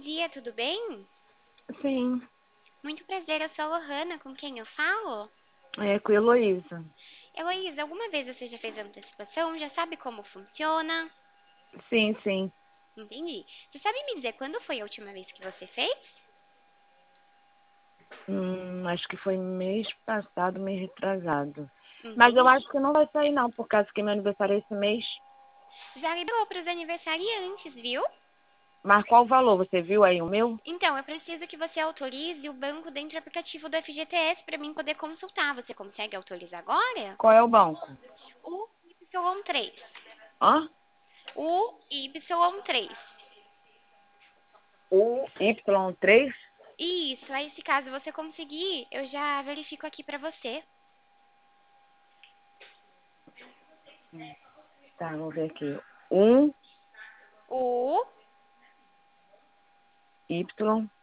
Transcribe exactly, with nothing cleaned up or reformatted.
dia, tudo bem? Sim, Muito prazer, eu sou a Lohana, com quem eu falo? é com a Heloísa. Heloísa, alguma vez você já fez antecipação? Já sabe como funciona? Sim, sim. Entendi. Você sabe me dizer quando foi a última vez que você fez? Hum, acho que foi mês passado, mês retrasado. Mas eu Entendi. acho que não vai sair não, por causa que meu aniversário é esse mês. Já liberou para os aniversariantes, viu? Mas qual o valor? Você viu aí o meu? Então, eu preciso que você autorize o banco dentro do aplicativo do F G T S para mim poder consultar. Você consegue autorizar agora? Qual é o banco? O Y três. Hã? O Y três. O Y três? Isso, aí se caso você conseguir, eu já verifico aqui pra você. Tá, vamos ver aqui. Um O Y